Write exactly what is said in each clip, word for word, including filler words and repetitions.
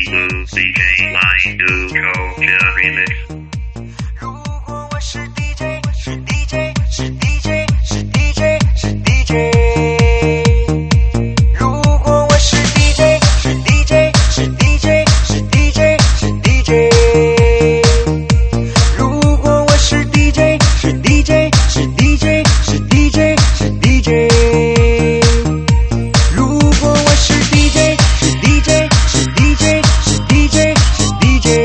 Blue C J Line to Culture Remix。 如果我是 D J， 是 D J， 是 D J， 是 D J， 是 D J。如果我是 D J， 是 D J， 是 D J， 是 D J， 是 D J。如果我是 D J， 是 D J， 是 D J， 是 D J， 是 D J。如果我是 D J， 是 D J， 是 D J， 是 D J， 是 D J。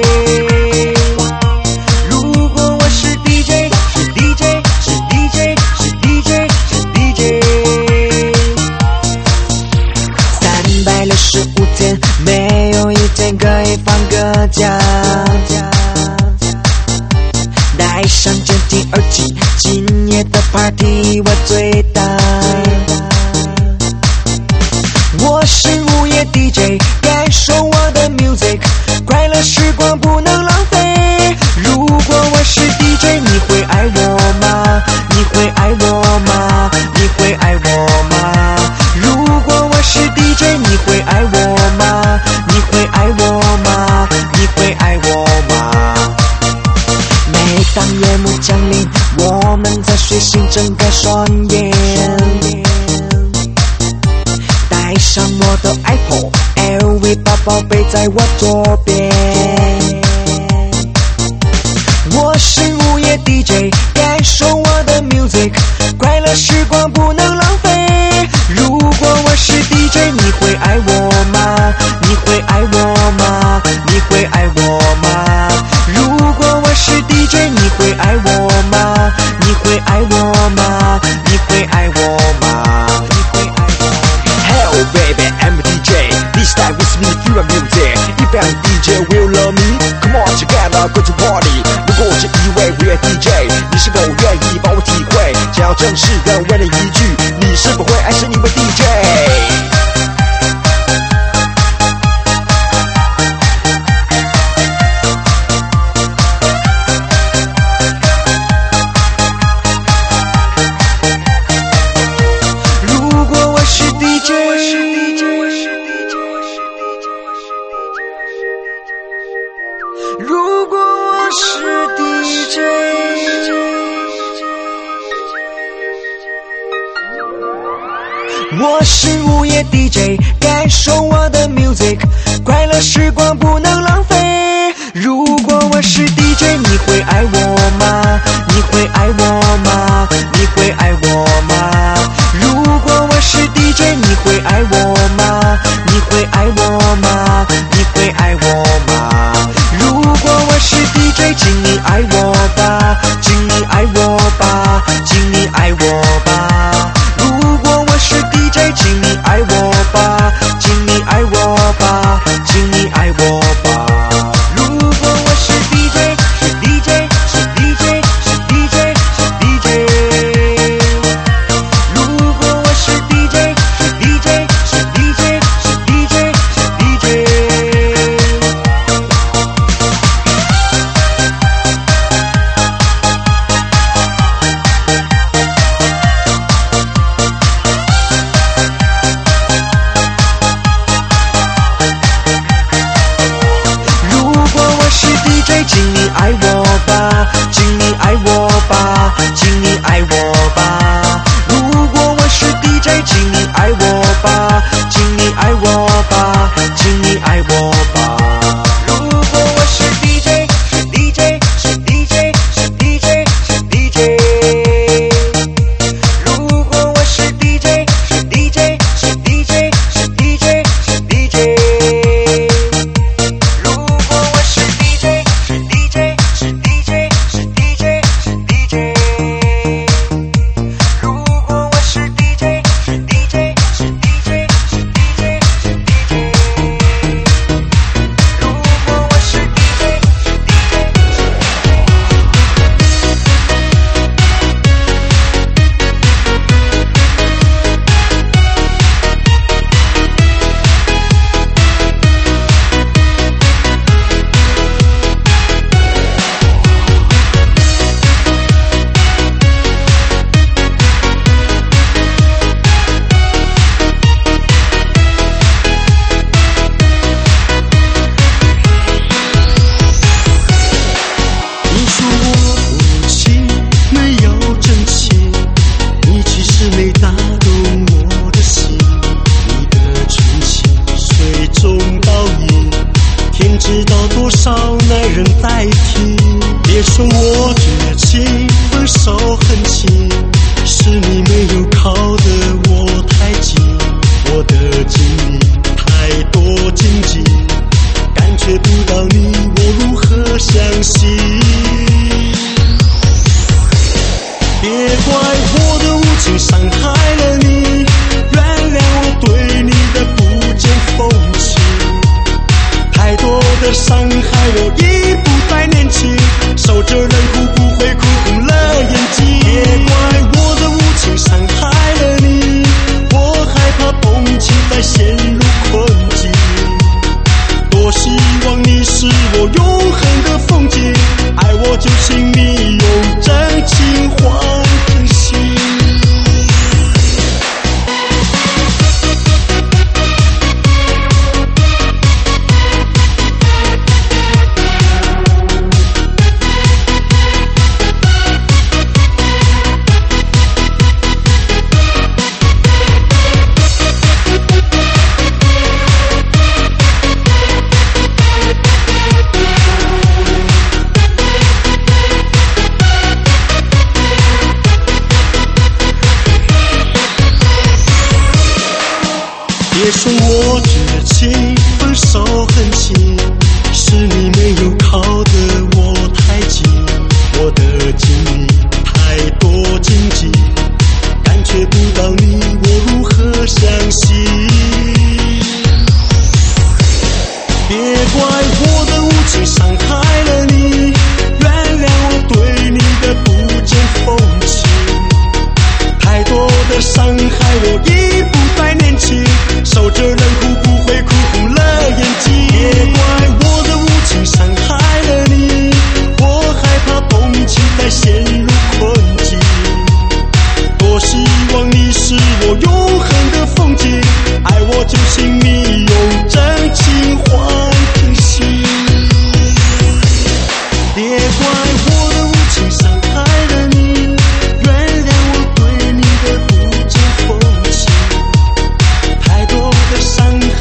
如果我是 D J， 是 D J， 是 D J， 是 D J， 是 D J。三百六十五天，没有一天可以放个假。戴上监听耳机，今夜的 party 我最大。我是午夜 D J， 感受我的 music， 快乐时光不能浪费。如果我是 D J， 你会爱我吗？你会爱我吗？你会爱我吗？如果我是 D J， 你会爱我吗？你会爱我吗？你会爱我吗？每当夜幕降临，我们在睡醒睁开双眼，带上我的 iPhone，L V 八宝贝在我左边。我是午夜 D J， 感受我的 music， 快乐时光不能浪费。如果我是 D J， 你会爱我吗？你会爱我吗？你会爱我吗？如果我是 D J， 你会爱我吗？你会爱我吗？你会爱我吗？你会爱我吗？ Hello baby, I'm a D J. This time with me through my music. If I'm D J, will love me? Come on, together go to party. 如果我是一位 real D J， 你是否愿意帮我体会？想要正式的问你一句，你是否会爱上一位 D J？ 如果我是 D J， 我是午夜 D J， 感受我的 music， 快乐时光不能浪费。如果我是 D J， 你会爱我吗？你会爱我吗？你会爱我吗？如果我是 D J， 你会爱我吗？你会爱我吗？你会爱我吗？如果我是 D J， 请你爱我吧，请你爱我吧，请你爱我吧。如果我是 D J， 请你爱我吧，请你爱我吧，请你爱我吧。如果我是 D J， 是 D J， 是 D J， 是 D J， 是 D J。如果我是 D J， 是 D J， 是 D J， 是 D J， 是 D J。请你爱我吧，请你爱我吧，请你爱我吧。如果我是 D J， 请你爱我吧，请你爱我吧，请你爱我吧。如果我是 D J， 是 D J， 是 D J， 是 D J， 是 D J。如果我是 D J， 是 D J， 是 D J， 是 D J， 是 D J。如果我是 D J，是 D J， 是 D J， 是 D J， 是 D J。 多少男人代替？别说我绝情，分手很轻，是你没有靠得我太近，我的经历太多荆棘，感觉不到你，我如何相信？别怪我的无情伤害了你，原谅我对你的不解风情，太多的伤害我已不再年轻，守着人哭不会哭红了眼睛。别怪我的无情伤害了你，我害怕碰情再陷入困境，多希望你是我永恒的风景，爱我就请你用真情换真心。别说我绝情，分手很轻，是你没有靠得我太近，我的经历太多荆棘，感觉不到你，我如何相信？别怪我的无情伤害了你，原谅我对你的不解风情，太多的伤害我已不再年轻，守着人哭不会哭红了眼睛。别怪我的无情伤害了你，我害怕碰情再陷入困境，多希望你是我永恒的风景，爱我就请你用真情换真心。别怪我的无情伤害了你，原谅我对你的不解风情，太多的伤害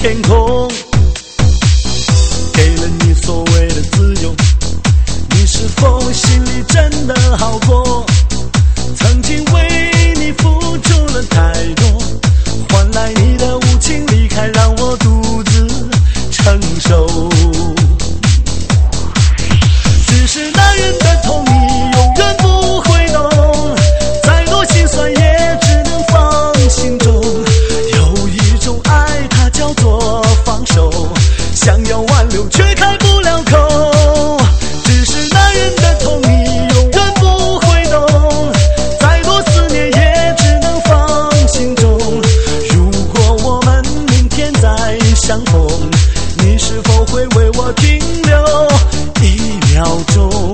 天空，给了你所谓的自由，你是否心里真的好过？曾经为你付出了太多，换来你的无情离开，让我独自承受。只是男人的痛你永远不会懂，再多心酸也只能放心中。有一种爱它叫做放手，想要挽留却开不了口。只是男人的痛你永远不会懂，再多思念也只能放心中。如果我们明天再相逢，你是否会为我停留一秒钟？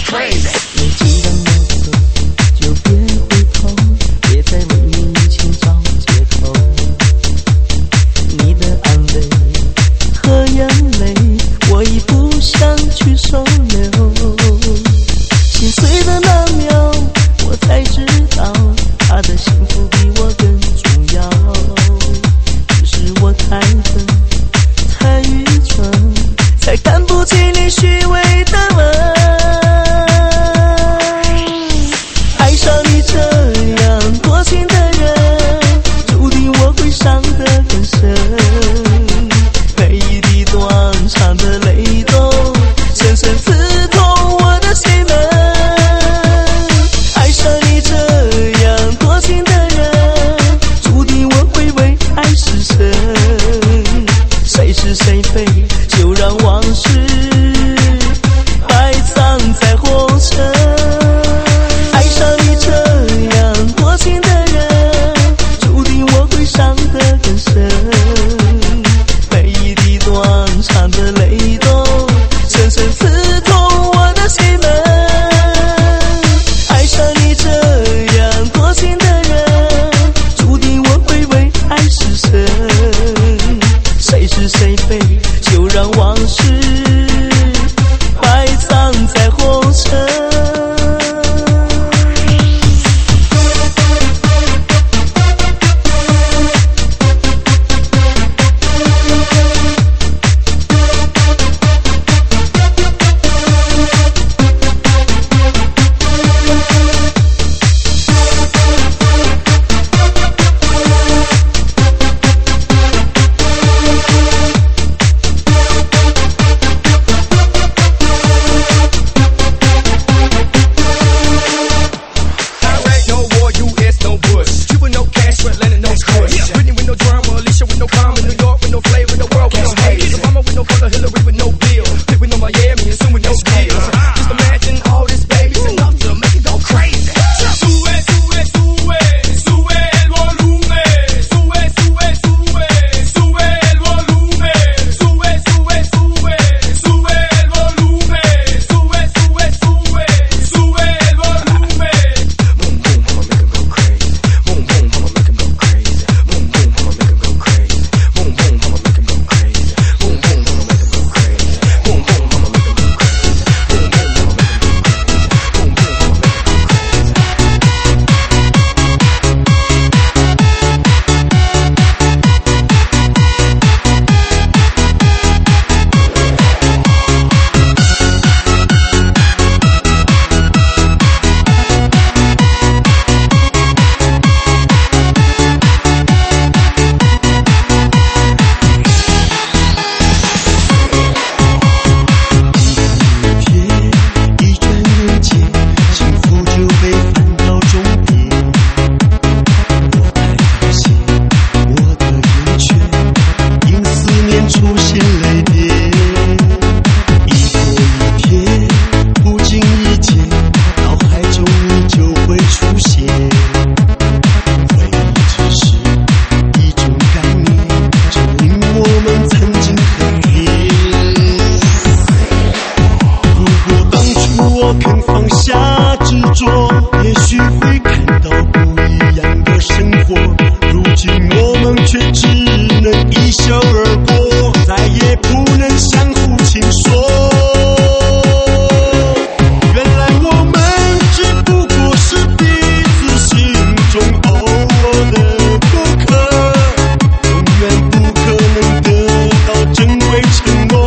crazy。 你既然要走，就别回头，别再为你以前找借口。你的安慰和眼泪，我已不想去收留。心碎的那秒，我才知道他的幸福比我更重要。只是我太笨，太愚蠢，才看不起你虚伪的吻。爱上你这样多情的人，注定我会伤得更深。每一滴断肠的泪都深深刺痛我的心门。爱上你这样多情的人，注定我会为爱失神。谁是谁非，就让往事埋藏在红尘。爱上你这样多情的人，注定我会伤得更深。每一滴断肠的泪都深深刺痛我的心门。爱上你这样多情的人，注定我会为爱失神。谁是谁非，就让往事埋藏在红尘。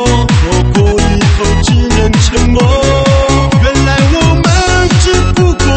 沉默，原来我们只不过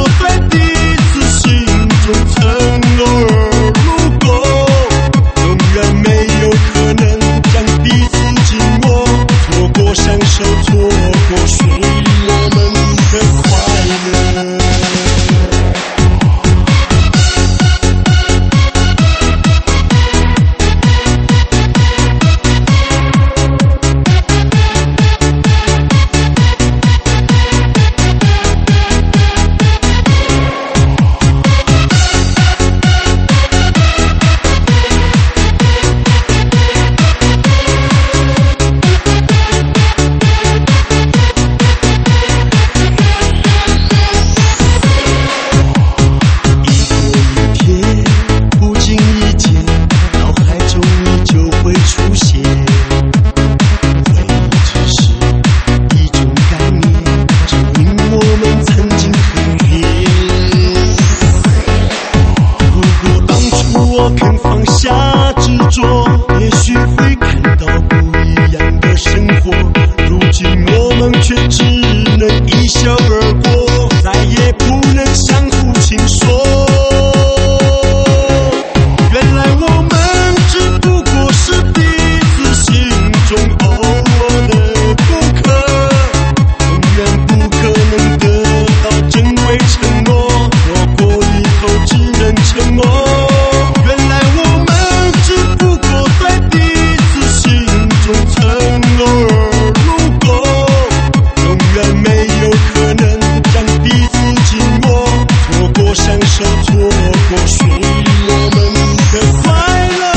过，所以我们的快乐。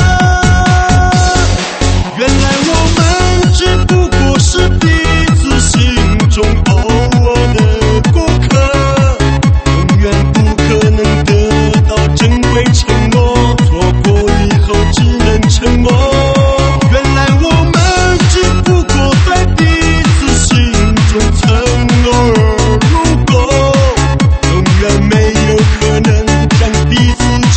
原来我们只不过是彼此心中偶尔的过客，永远不可能得到珍贵承诺，错过以后只能沉默。原来我们只不过在彼此心中承诺，如果永远没有可能将彼此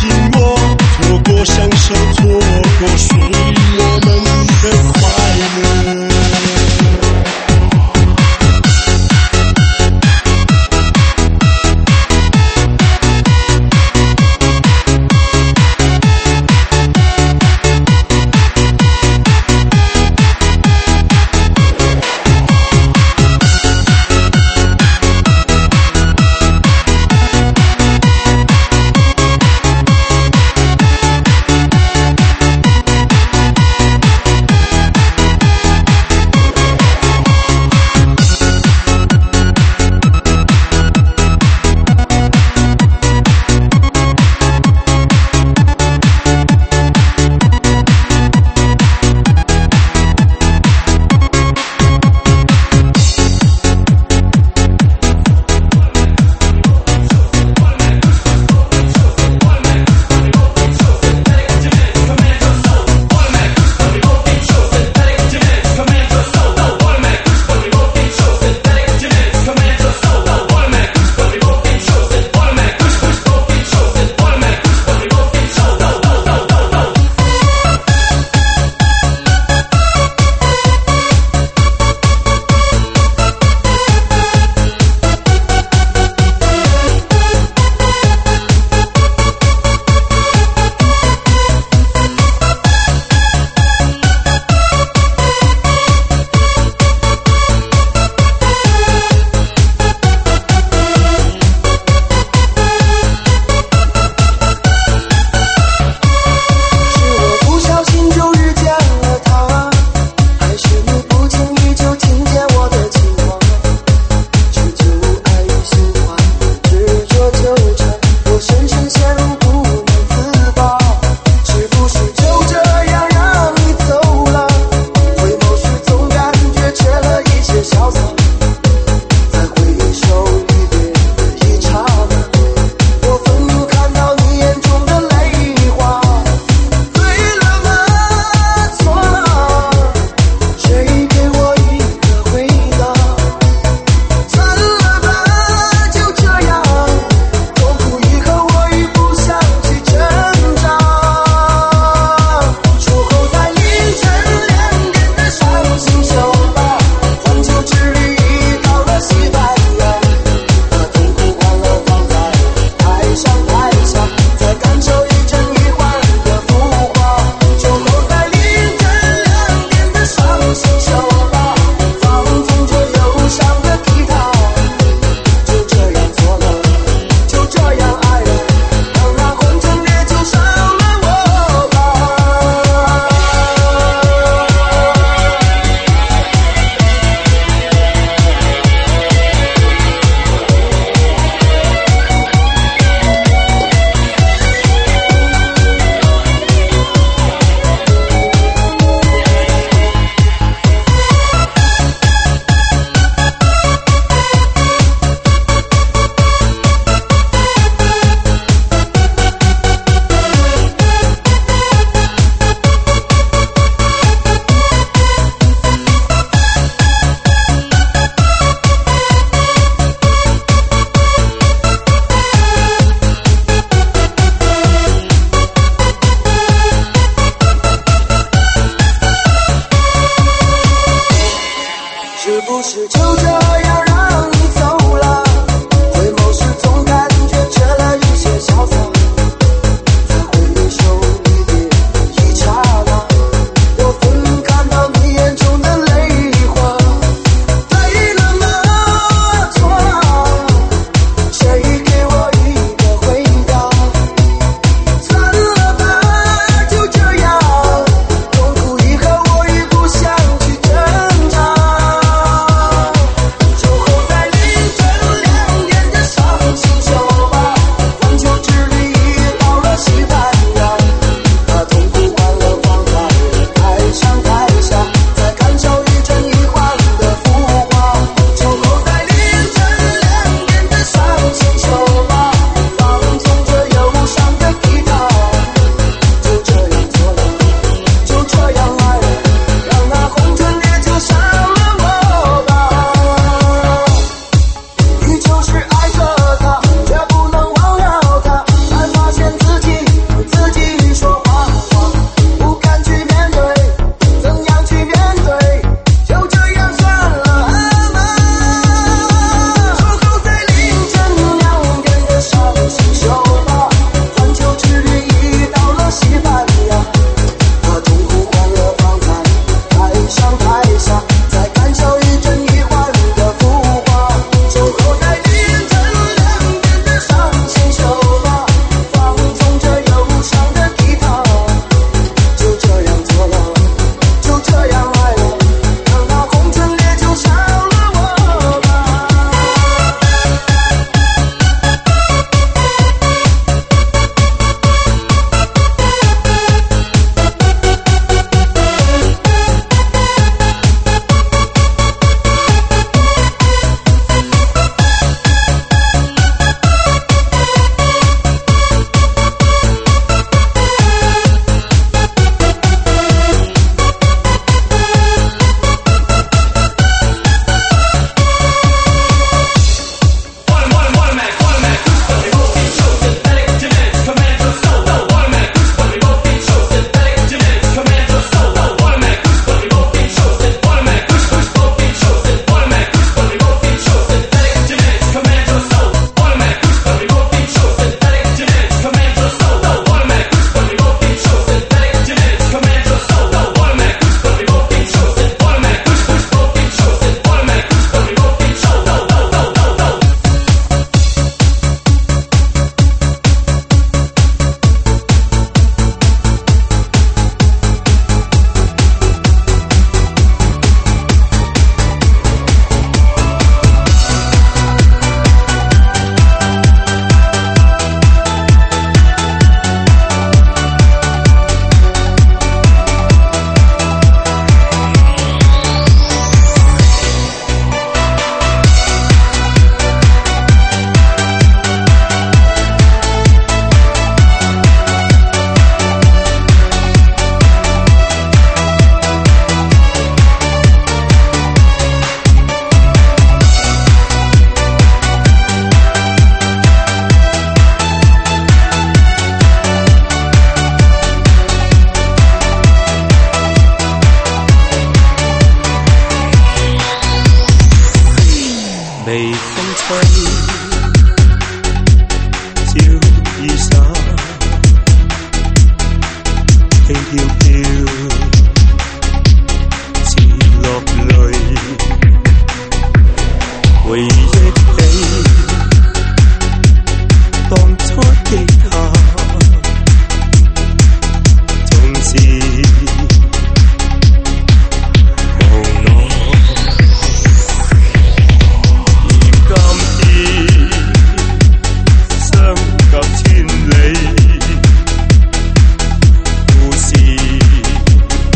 不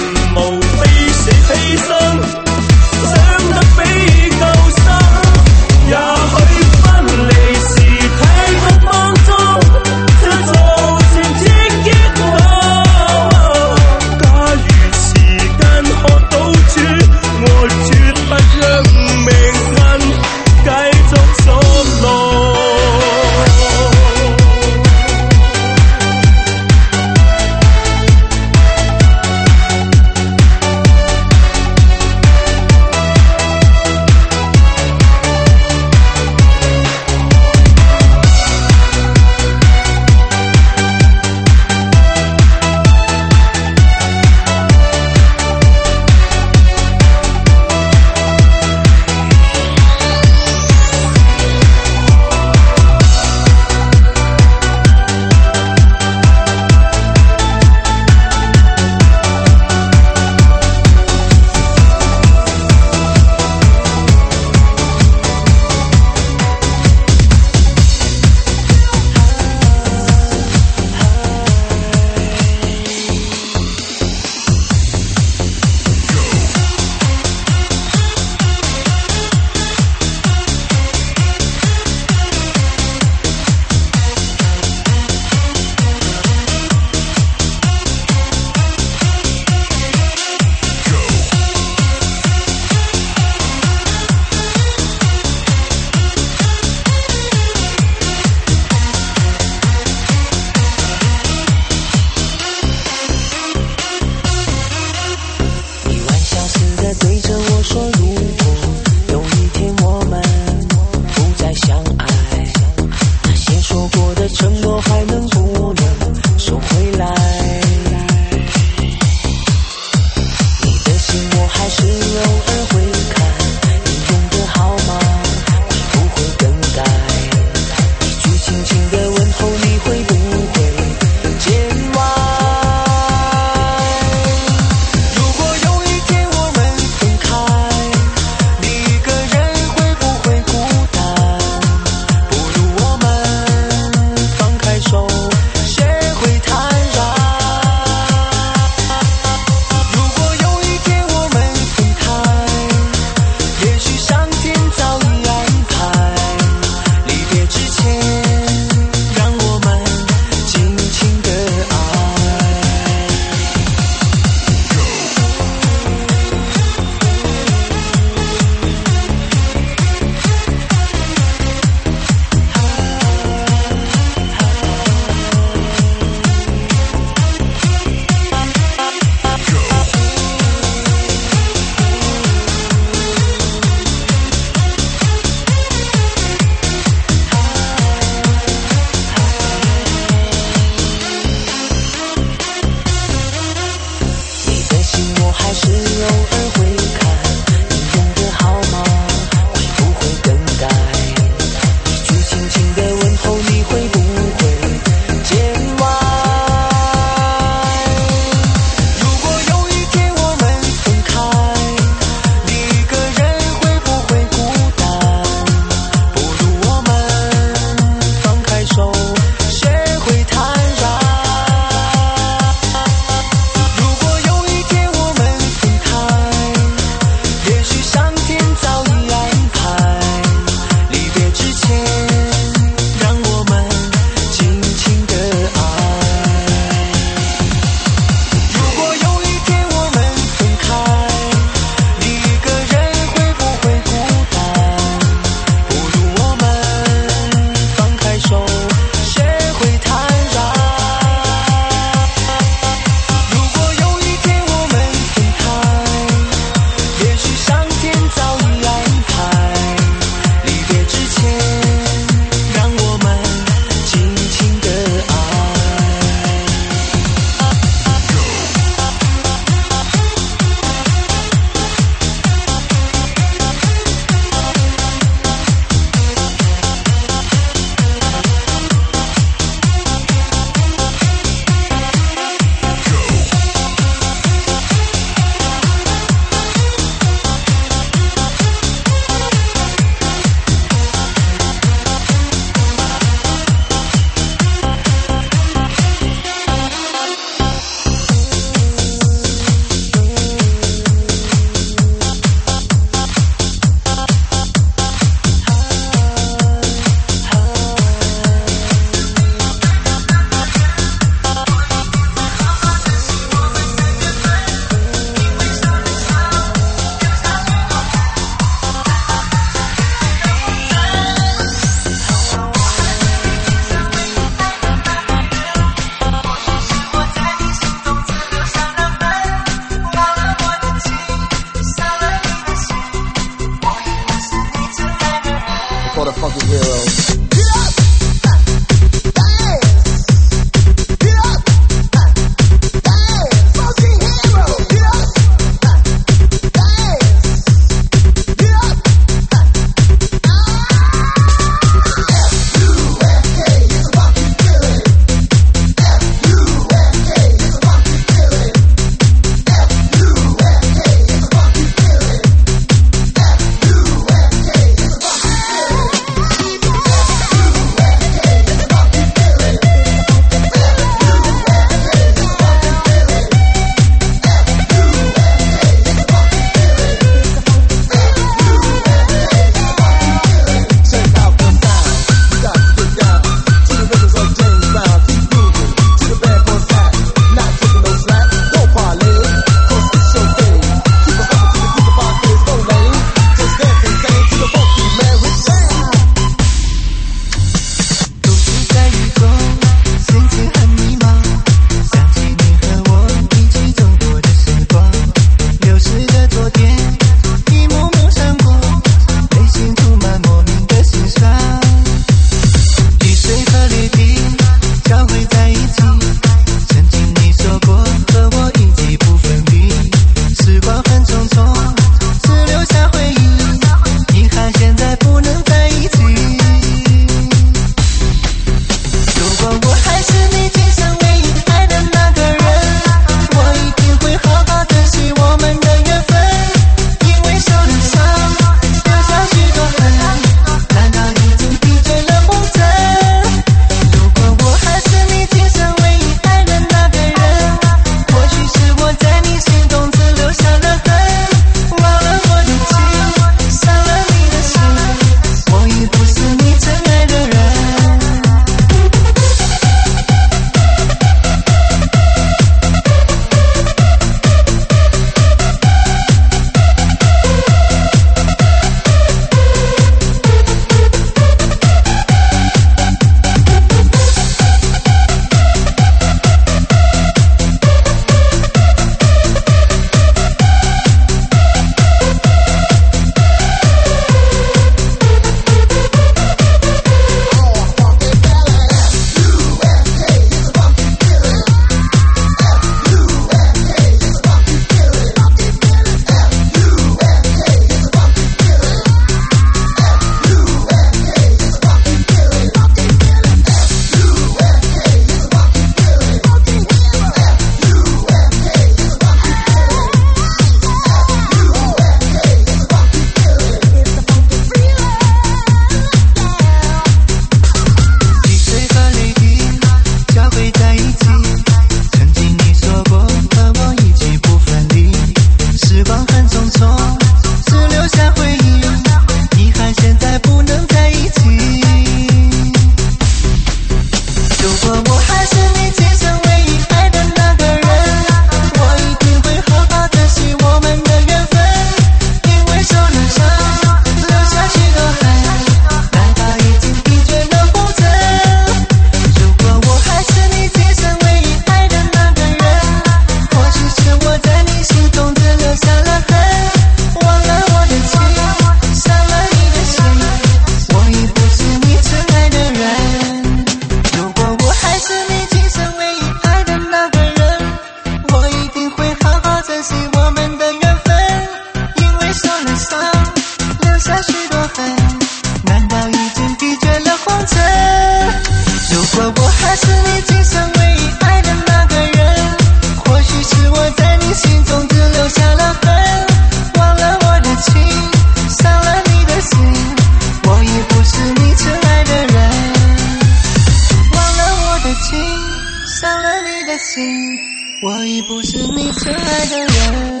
的心，我已不是你最爱的人。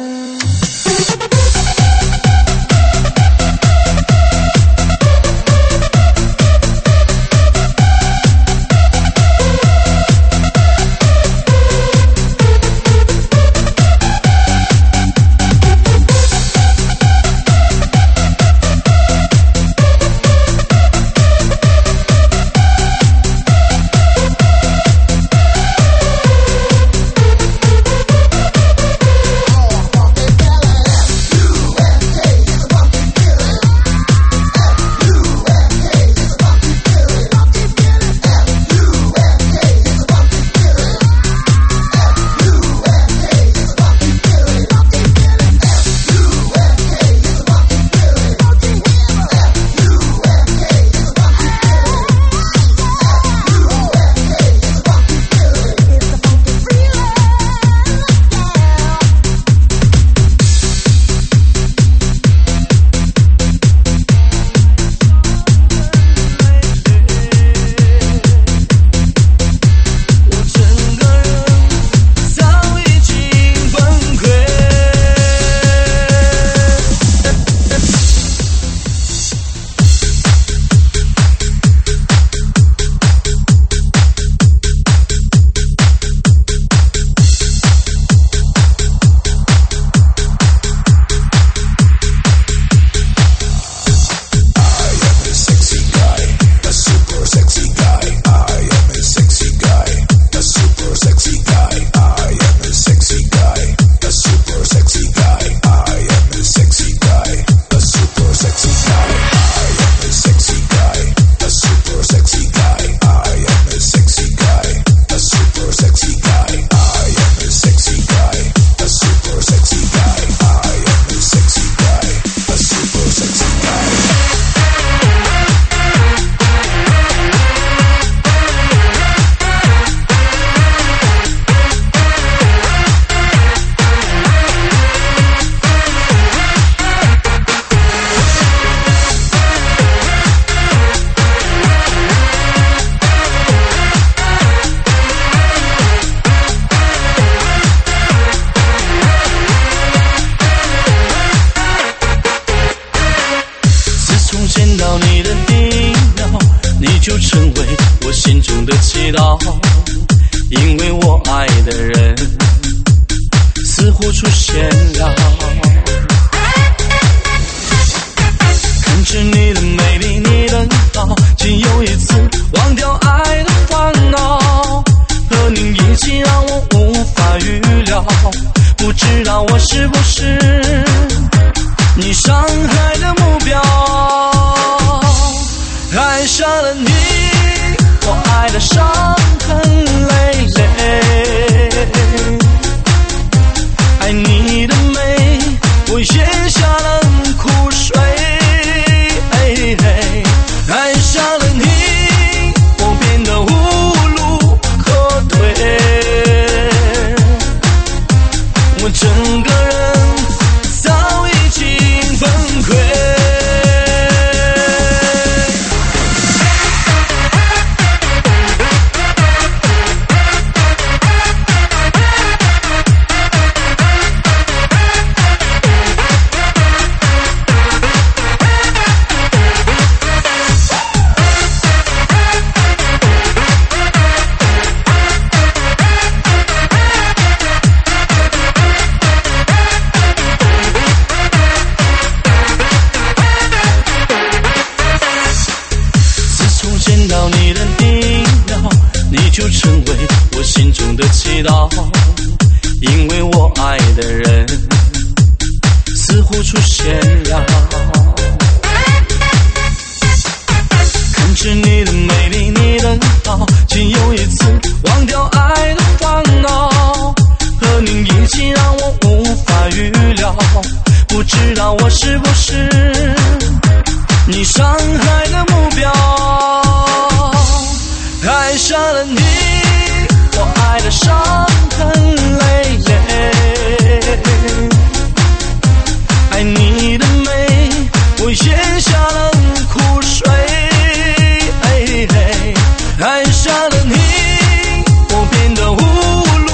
爱上了你，我变得无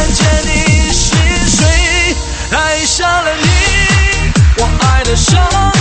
见你是谁，爱上了你，我爱的伤。